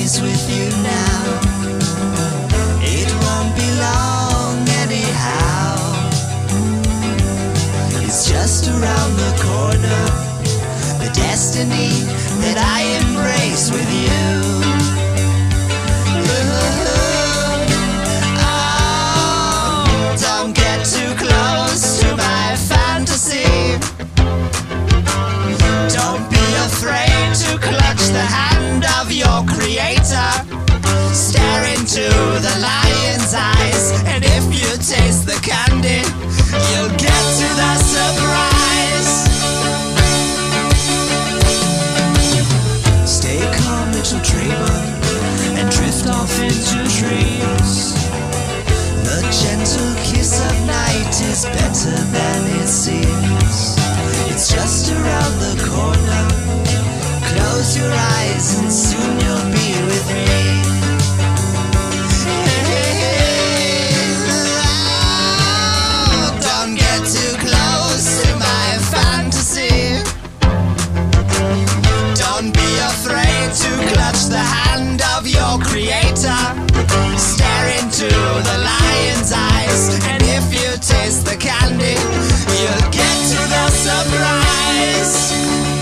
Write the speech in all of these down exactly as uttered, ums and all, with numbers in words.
embrace with you now. It won't be long anyhow. It's just around the corner, the destiny that I embrace with you. Oh, don't get too close to my fantasy. Don't be afraid to clutch the hand of your creator. Stare into the lion's eyes, and if you taste the candy, you'll get to the surprise. Stay calm, little dreamer, and drift off into dreams. The gentle kiss of night is better than it seems. It's just around the corner. Close your eyes and soon you'll be with me. Oh, don't get too close to my fantasy. Don't be afraid to clutch the hand of your creator. Stare into the lion's eyes, and if you taste the candy, you'll get to the surprise.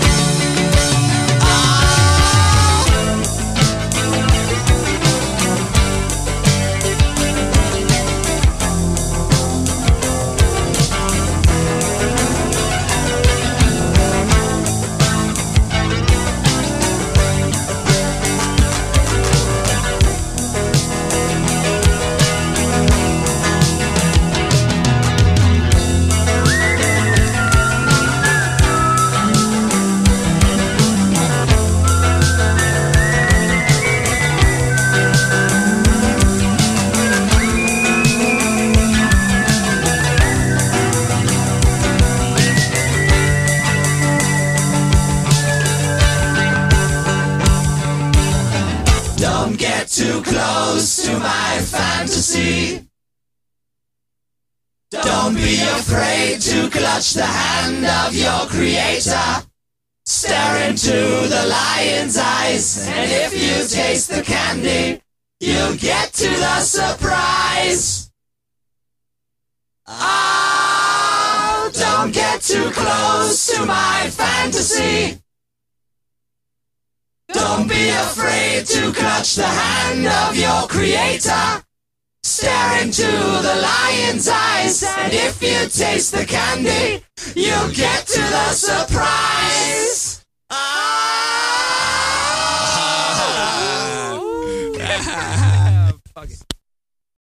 Don't get too close to my fantasy. Don't be afraid to clutch the hand of your creator. Stare into the lion's eyes, and if you taste the candy, you'll get to the surprise. Oh, don't get too close to my fantasy. Don't be afraid to clutch the hand of your creator. Stare into the lion's eyes, and if you taste the candy, you'll get to the surprise. Oh! Fuck it.